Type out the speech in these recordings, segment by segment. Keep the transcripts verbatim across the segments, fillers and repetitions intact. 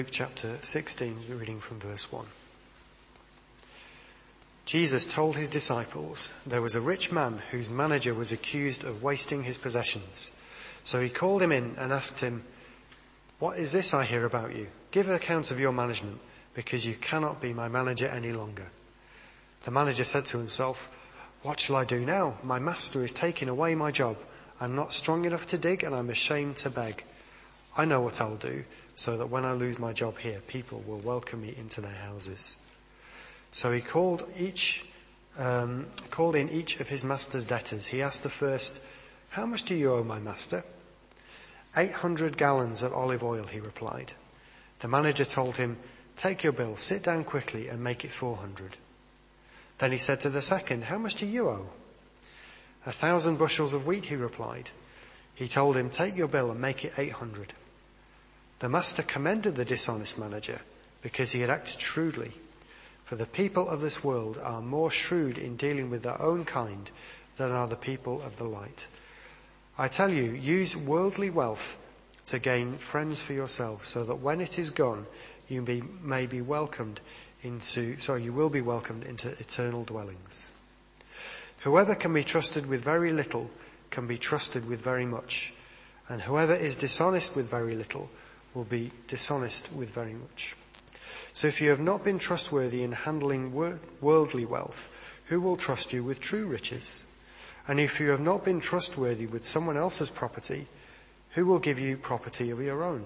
Luke chapter sixteen, reading from verse one. Jesus told his disciples there was a rich man whose manager was accused of wasting his possessions. So he called him in and asked him, "What is this I hear about you? Give an account of your management, because you cannot be my manager any longer." The manager said to himself, "What shall I do now? My master is taking away my job. I'm not strong enough to dig and I'm ashamed to beg. I know what I'll do, so that when I lose my job here, people will welcome me into their houses." So he called each, um, called in each of his master's debtors. He asked the first, "How much do you owe my master?" Eight hundred gallons of olive oil, he replied. The manager told him, "Take your bill, sit down quickly and make it four hundred. Then he said to the second, "How much do you owe?" A thousand bushels of wheat, he replied. He told him, "Take your bill and make it eight hundred. The master commended the dishonest manager because he had acted shrewdly. For the people of this world are more shrewd in dealing with their own kind than are the people of the light. I tell you, use worldly wealth to gain friends for yourself, so that when it is gone, you be, may be welcomed into, sorry, you will be welcomed into eternal dwellings. Whoever can be trusted with very little can be trusted with very much, and whoever is dishonest with very little will be dishonest with very much. So if you have not been trustworthy in handling worldly wealth, who will trust you with true riches? And if you have not been trustworthy with someone else's property, who will give you property of your own?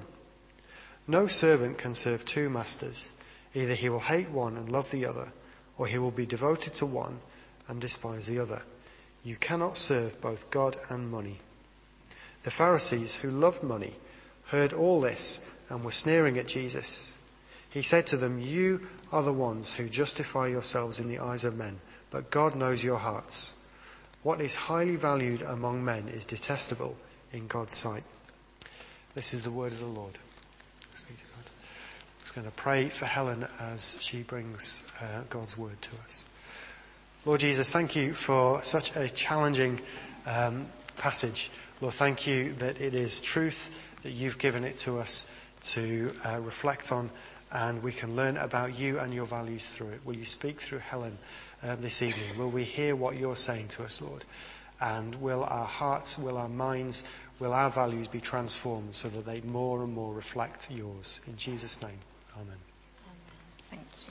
No servant can serve two masters. Either he will hate one and love the other, or he will be devoted to one and despise the other. You cannot serve both God and money." The Pharisees, who loved money, heard all this and were sneering at Jesus. He said to them, "You are the ones who justify yourselves in the eyes of men, but God knows your hearts. What is highly valued among men is detestable in God's sight." This is the word of the Lord. I'm just going to pray for Helen as she brings uh, God's word to us. Lord Jesus, thank you for such a challenging um, passage. Lord, thank you that it is truth, that you've given it to us to uh, reflect on, and we can learn about you and your values through it. Will you speak through Helen uh, this evening? Will we hear what you're saying to us, Lord? And will our hearts, will our minds, will our values be transformed so that they more and more reflect yours? In Jesus' name, amen. Amen. Thank you.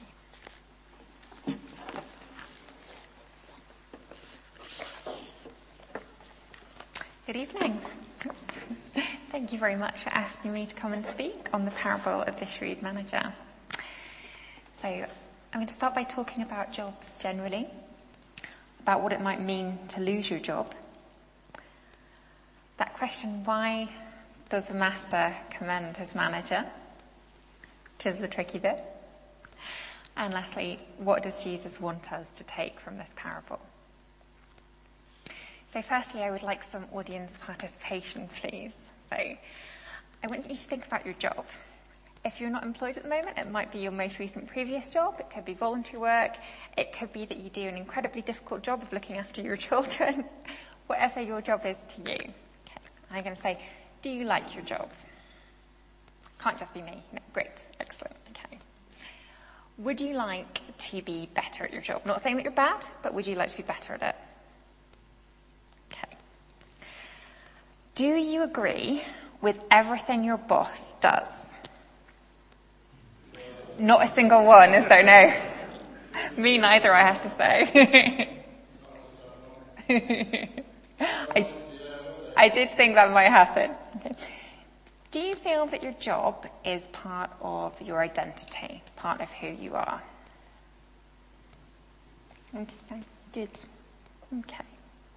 Good evening. Thank you very much for asking me to come and speak on the parable of the shrewd manager. So I'm going to start by talking about jobs generally, about what it might mean to lose your job. That question, why does the master commend his manager? Which is the tricky bit. And lastly, what does Jesus want us to take from this parable? So firstly, I would like some audience participation, please. So I want you to think about your job. If you're not employed at the moment, it might be your most recent previous job. It could be voluntary work. It could be that you do an incredibly difficult job of looking after your children. Whatever your job is to you. Okay. I'm going to say, do you like your job? Can't just be me. No, great. Excellent. Okay. Would you like to be better at your job? Not saying that you're bad, but would you like to be better at it? Okay. Do you agree with everything your boss does? Not a single one, is there? No. Me neither, I have to say. I, I did think that might happen. Okay. Do you feel that your job is part of your identity, part of who you are? Interesting. Good. Okay.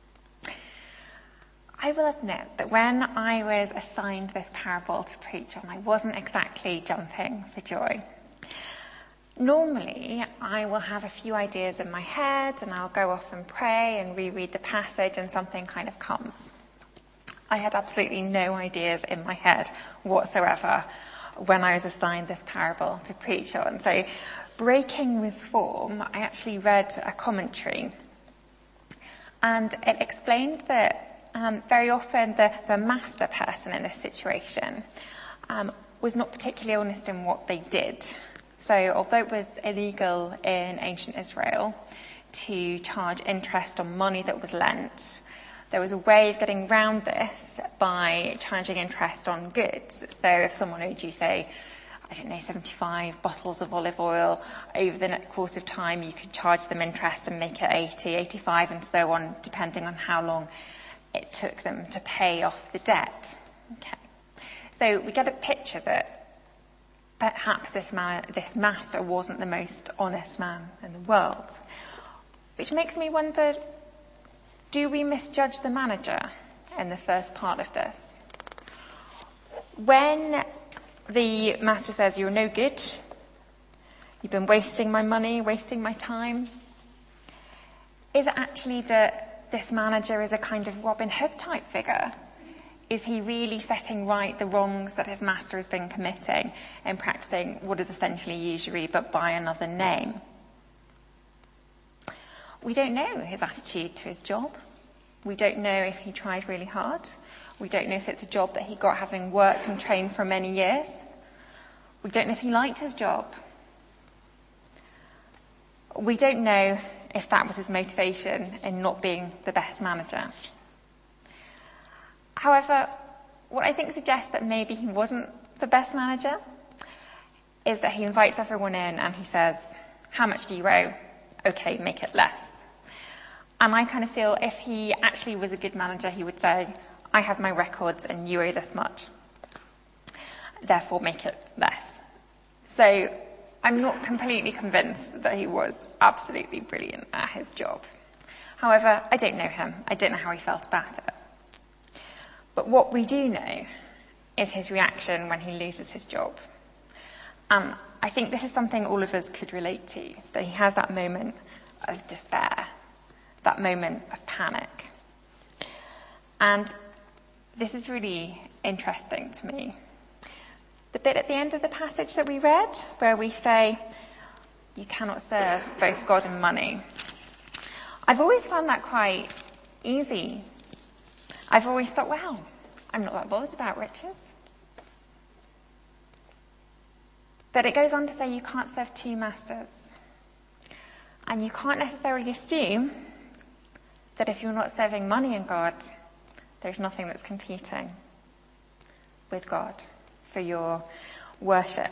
I will admit that when I was assigned this parable to preach on, I wasn't exactly jumping for joy. Normally, I will have a few ideas in my head and I'll go off and pray and reread the passage and something kind of comes. I had absolutely no ideas in my head whatsoever when I was assigned this parable to preach on. So, breaking with form, I actually read a commentary and it explained that Um, very often the, the master person in this situation um, was not particularly honest in what they did. So although it was illegal in ancient Israel to charge interest on money that was lent, there was a way of getting around this by charging interest on goods. So if someone owed you, say, I don't know, seventy-five bottles of olive oil, over the course of time you could charge them interest and make it eighty, eighty-five and so on, depending on how long it took them to pay off the debt. Okay. So we get a picture that perhaps this man, this master wasn't the most honest man in the world. Which makes me wonder, do we misjudge the manager in the first part of this? When the master says, you're no good, you've been wasting my money, wasting my time, is it actually that this manager is a kind of Robin Hood type figure? Is he really setting right the wrongs that his master has been committing and practicing what is essentially usury but by another name? We don't know his attitude to his job. We don't know if he tried really hard. We don't know if it's a job that he got having worked and trained for many years. We don't know if he liked his job. We don't know if that was his motivation in not being the best manager. However, what I think suggests that maybe he wasn't the best manager is that he invites everyone in and he says, how much do you owe? Okay, make it less. And I kind of feel if he actually was a good manager, he would say, I have my records and you owe this much. Therefore, make it less. So I'm not completely convinced that he was absolutely brilliant at his job. However, I don't know him. I don't know how he felt about it. But what we do know is his reaction when he loses his job. And I think this is something all of us could relate to, that he has that moment of despair, that moment of panic. And this is really interesting to me. The bit at the end of the passage that we read, where we say, you cannot serve both God and money. I've always found that quite easy. I've always thought, well, I'm not that bothered about riches. But it goes on to say you can't serve two masters. And you can't necessarily assume that if you're not serving money and God, there's nothing that's competing with God for your worship.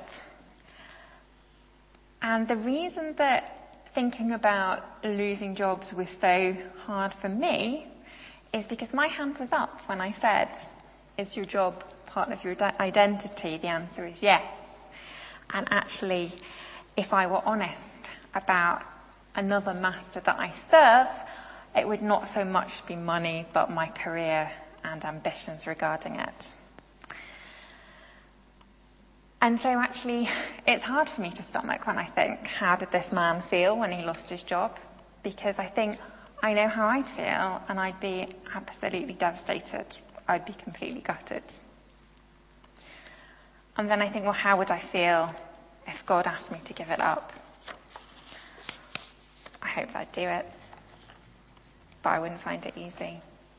And the reason that thinking about losing jobs was so hard for me is because my hand was up when I said, is your job part of your identity? The answer is yes. And actually, if I were honest about another master that I serve, it would not so much be money, but my career and ambitions regarding it. And so actually, it's hard for me to stomach when I think, how did this man feel when he lost his job? Because I think I know how I'd feel, and I'd be absolutely devastated. I'd be completely gutted. And then I think, well, how would I feel if God asked me to give it up? I hope I'd do it, but I wouldn't find it easy.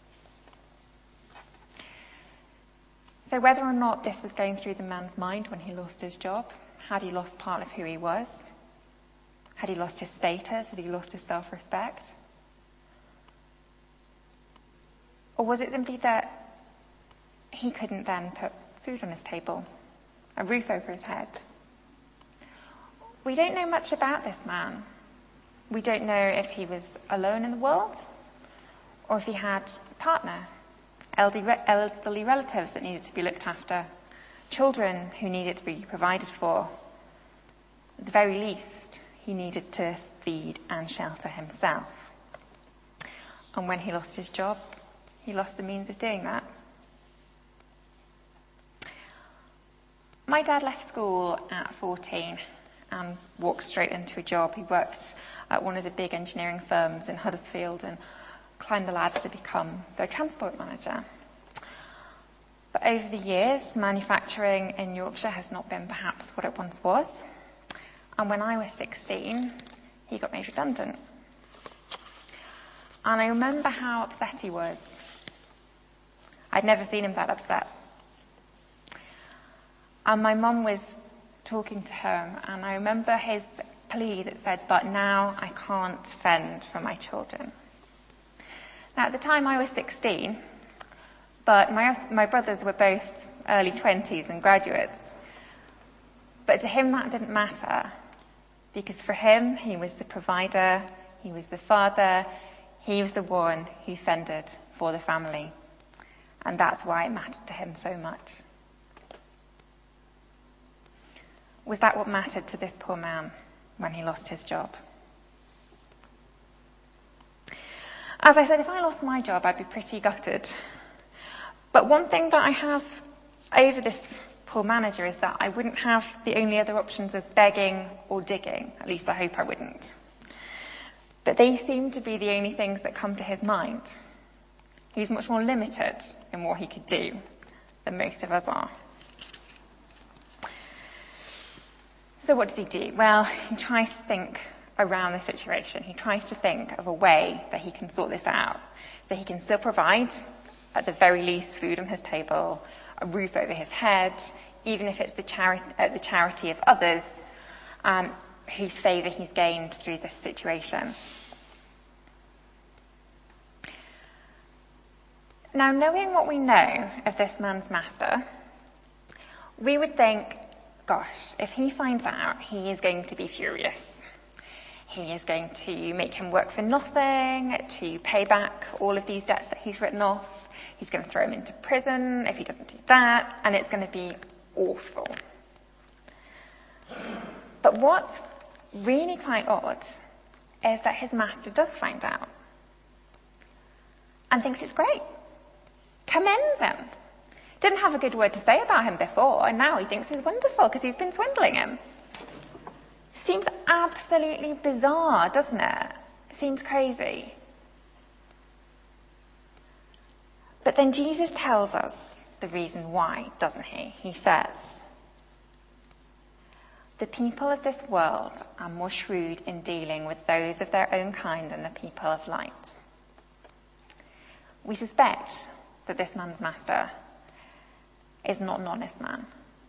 So whether or not this was going through the man's mind when he lost his job, had he lost part of who he was? Had he lost his status? Had he lost his self-respect? Or was it simply that he couldn't then put food on his table, a roof over his head? We don't know much about this man. We don't know if he was alone in the world or if he had a partner, elderly relatives that needed to be looked after, children who needed to be provided for. At the very least, he needed to feed and shelter himself. And when he lost his job, he lost the means of doing that. My dad left school at fourteen and walked straight into a job. He worked at one of the big engineering firms in Huddersfield and climbed the ladder to become their transport manager. But over the years, manufacturing in Yorkshire has not been perhaps what it once was. And when I was sixteen, he got made redundant. And I remember how upset he was. I'd never seen him that upset. And my mum was talking to him, and I remember his plea that said, "But now I can't fend for my children." Now, at the time I was sixteen, but my, my brothers were both early twenties and graduates. But to him that didn't matter, because for him he was the provider, he was the father, he was the one who fended for the family. And that's why it mattered to him so much. Was that what mattered to this poor man when he lost his job? As I said, if I lost my job, I'd be pretty gutted. But one thing that I have over this poor manager is that I wouldn't have the only other options of begging or digging. At least I hope I wouldn't. But they seem to be the only things that come to his mind. He's much more limited in what he could do than most of us are. So what does he do? Well, he tries to think around the situation. He tries to think of a way that he can sort this out. So he can still provide, at the very least, food on his table, a roof over his head, even if it's the, chari- uh, the charity of others um, whose favour he's gained through this situation. Now, knowing what we know of this man's master, we would think, gosh, if he finds out, he is going to be furious. He is going to make him work for nothing, to pay back all of these debts that he's written off. He's going to throw him into prison if he doesn't do that, and it's going to be awful. But what's really quite odd is that his master does find out and thinks it's great, commends him. Didn't have a good word to say about him before, and now he thinks he's wonderful because he's been swindling him. Seems absolutely bizarre, doesn't it? Seems crazy. But then Jesus tells us the reason why, doesn't he? He says, "The people of this world are more shrewd in dealing with those of their own kind than the people of light." We suspect that this man's master is not an honest man.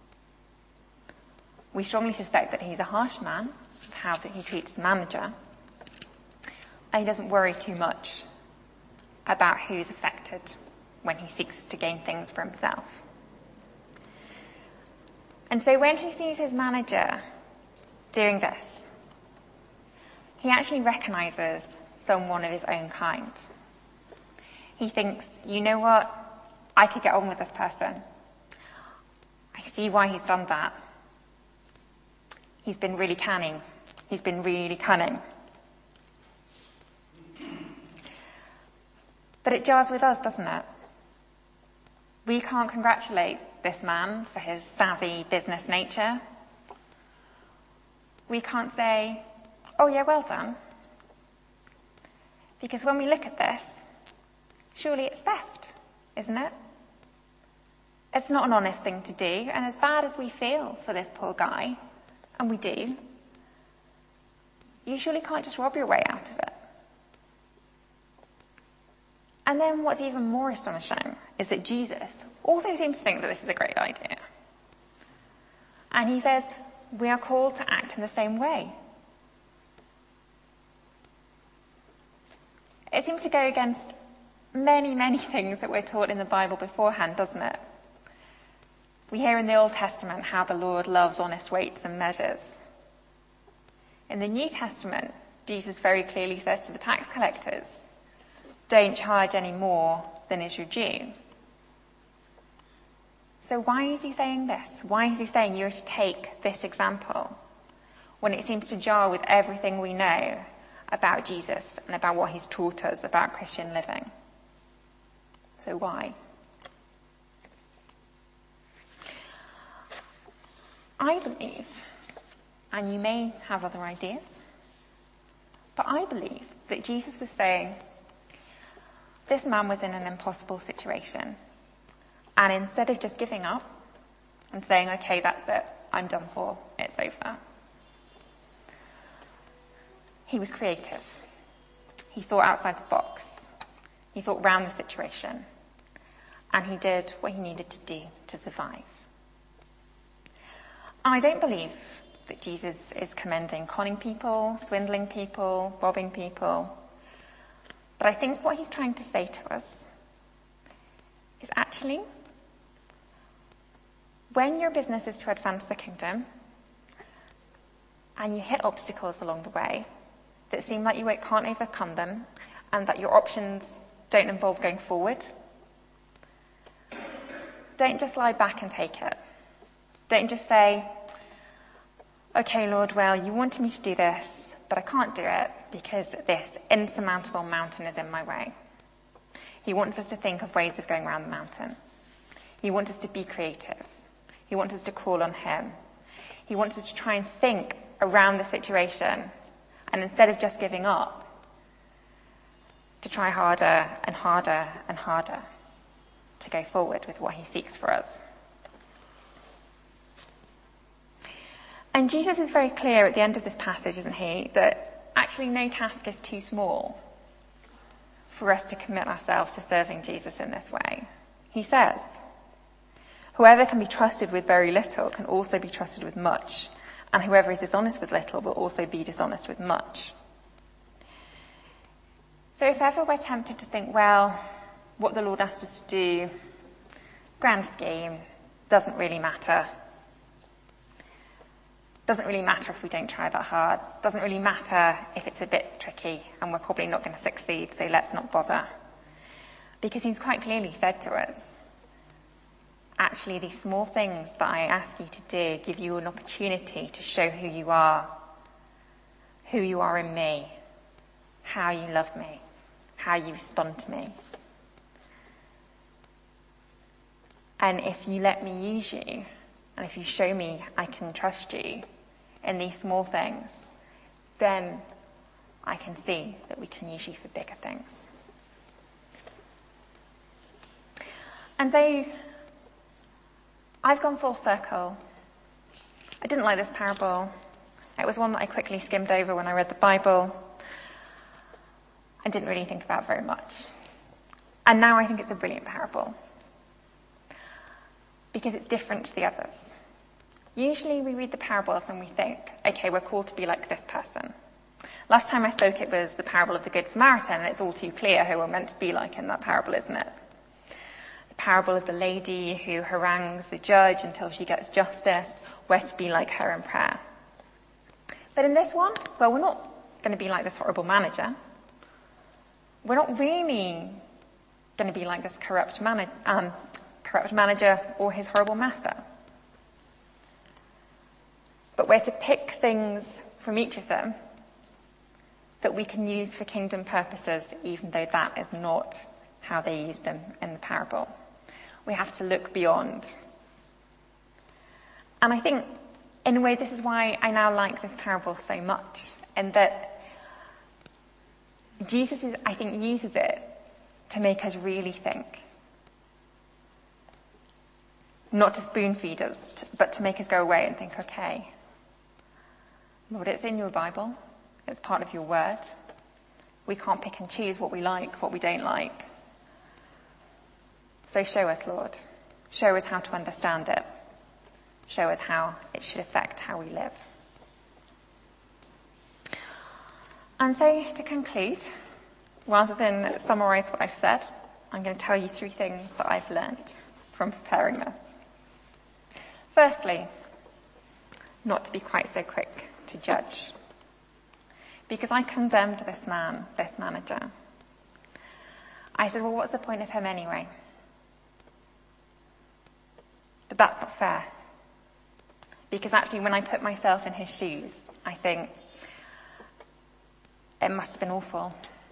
We strongly suspect that he's a harsh man, how that he treats the manager, and he doesn't worry too much about who's affected when he seeks to gain things for himself. And so when he sees his manager doing this, he actually recognizes someone of his own kind. He thinks, you know what, I could get on with this person. I see why he's done that. He's been really canny. He's been really cunning. But it jars with us, doesn't it? We can't congratulate this man for his savvy business nature. We can't say, oh yeah, well done. Because when we look at this, surely it's theft, isn't it? It's not an honest thing to do, and as bad as we feel for this poor guy, and we do, you surely can't just rob your way out of it. And then what's even more astonishing is that Jesus also seems to think that this is a great idea. And he says, we are called to act in the same way. It seems to go against many, many things that we're taught in the Bible beforehand, doesn't it? We hear in the Old Testament how the Lord loves honest weights and measures. In the New Testament, Jesus very clearly says to the tax collectors, don't charge any more than is your due. So why is he saying this? Why is he saying you're to take this example when it seems to jar with everything we know about Jesus and about what he's taught us about Christian living? So why? I believe, and you may have other ideas, but I believe that Jesus was saying, this man was in an impossible situation. And instead of just giving up and saying, okay, that's it, I'm done for, it's over, he was creative. He thought outside the box. He thought around the situation. And he did what he needed to do to survive. I don't believe that Jesus is commending conning people, swindling people, robbing people. But I think what he's trying to say to us is actually, when your business is to advance the kingdom and you hit obstacles along the way that seem like you can't overcome them and that your options don't involve going forward, don't just lie back and take it. Don't just say, okay, Lord, well, you wanted me to do this, but I can't do it because this insurmountable mountain is in my way. He wants us to think of ways of going around the mountain. He wants us to be creative. He wants us to call on him. He wants us to try and think around the situation, and instead of just giving up, to try harder and harder and harder to go forward with what he seeks for us. And Jesus is very clear at the end of this passage, isn't he, that actually no task is too small for us to commit ourselves to serving Jesus in this way. He says, whoever can be trusted with very little can also be trusted with much, and whoever is dishonest with little will also be dishonest with much. So if ever we're tempted to think, well, what the Lord asked us to do, grand scheme, doesn't really matter. Doesn't really matter if we don't try that hard. Doesn't really matter if it's a bit tricky and we're probably not going to succeed, so let's not bother. Because he's quite clearly said to us, actually these small things that I ask you to do give you an opportunity to show who you are, who you are in me, how you love me, how you respond to me. And if you let me use you, and if you show me I can trust you in these small things, then I can see that we can use you for bigger things. And so I've gone full circle. I didn't like this parable. It was one that I quickly skimmed over when I read the Bible and didn't really think about very much. And now I think it's a brilliant parable because it's different to the others. Usually we read the parables and we think, okay, we're called to be like this person. Last time I spoke it was the parable of the Good Samaritan, and it's all too clear who we're meant to be like in that parable, isn't it? The parable of the lady who harangues the judge until she gets justice, we're to be like her in prayer. But in this one, well, we're not going to be like this horrible manager. We're not really going to be like this corrupt, man- um, corrupt manager or his horrible master. But we're to pick things from each of them that we can use for kingdom purposes, even though that is not how they use them in the parable. We have to look beyond. And I think, in a way, this is why I now like this parable so much, and that Jesus, is, I think, uses it to make us really think. Not to spoon feed us, but to make us go away and think, okay, Lord, it's in your Bible. It's part of your word. We can't pick and choose what we like, what we don't like. So show us, Lord. Show us how to understand it. Show us how it should affect how we live. And so, to conclude, rather than summarize what I've said, I'm going to tell you three things that I've learned from preparing this. Firstly, not to be quite so quick to judge. Because I condemned this man, this manager. I said, well, what's the point of him anyway? But that's not fair. Because actually, when I put myself in his shoes, I think, it must have been awful.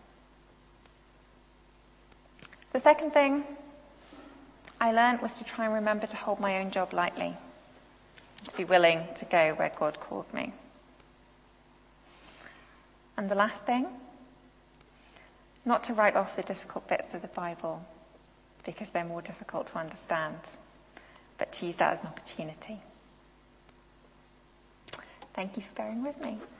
The second thing I learned was to try and remember to hold my own job lightly, to be willing to go where God calls me. And the last thing, not to write off the difficult bits of the Bible because they're more difficult to understand, but to use that as an opportunity. Thank you for bearing with me.